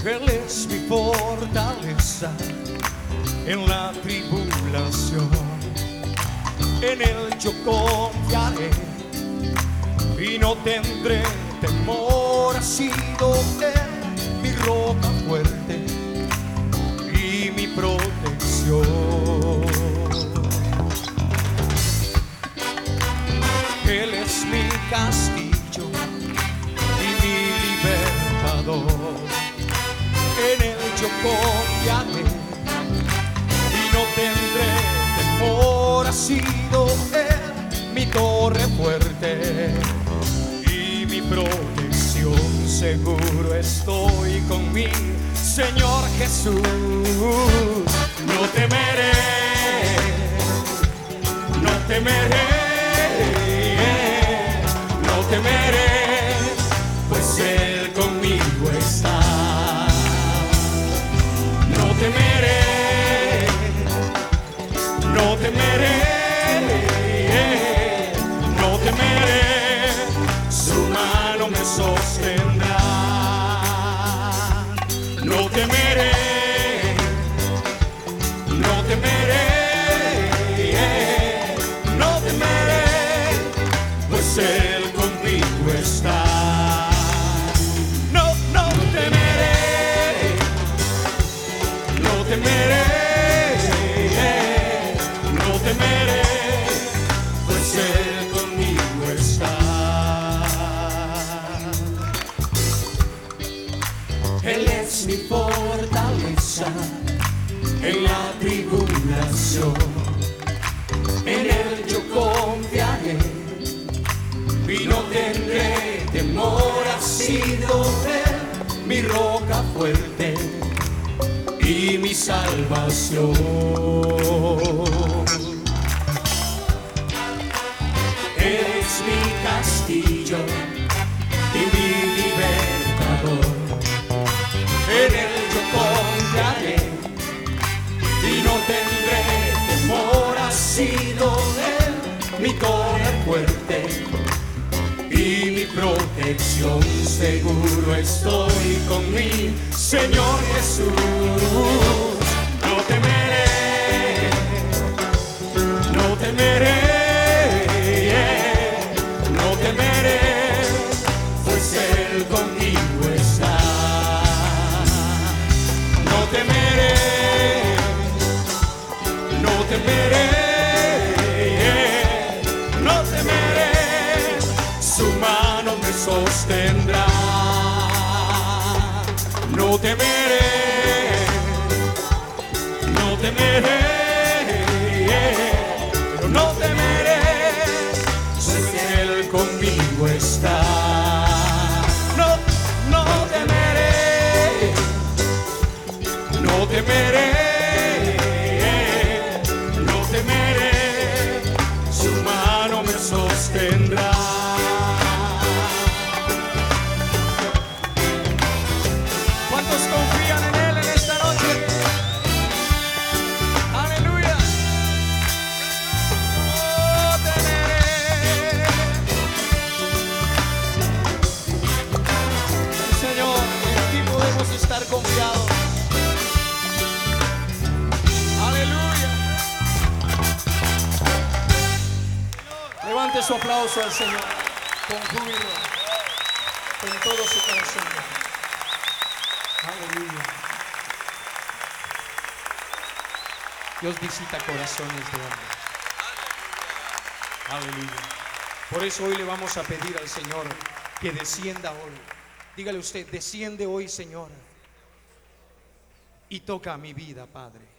Él es mi fortaleza en la tribulación. En Él yo confiaré y no tendré temor. Ha sido Él mi roca fuerte y mi protección. Él es mi castillo y mi libertador. En Él yo confiaré y no tendré temor. Ha sido Él mi torre fuerte y mi protección. Seguro estoy con mi Señor Jesús. No temeré, no temeré, no temeré, pues Él conmigo está. No temeré, no temeré, no temeré, su mano me sostendrá. No temeré, no temeré, no temeré, pues Él conmigo está. No, no temeré, no temeré, no temeré, pues Él conmigo está. Él es mi fortaleza en la tribulación. En Él yo confiaré y no tendré temor. Ha sido Él mi roca fuerte y mi salvación. Él es mi castillo y mi libertador. En Él yo confiaré y no tendré temor. Ha sido Él mi torre fuerte y mi protección. Seguro estoy con mi Señor Jesús. No temeré, no temeré, no temeré, pues Él conmigo está. No temeré, no temeré, no temeré, su mano me sostendrá. No temeré, no temeré, pero no temeré, pues Él conmigo está. No, no temeré, no temeré, no temeré, su mano me sostendrá. ¿Cuántos confían en Él en esta noche? Aleluya. No temeré. Señor, en ti podemos estar confiados. Aleluya. Levante su aplauso al Señor con júbilo, con todo su corazón. Aleluya. Dios visita corazones de hombres. Aleluya. Por eso hoy le vamos a pedir al Señor que descienda hoy. Dígale usted: desciende hoy, Señor, y toca mi vida, Padre.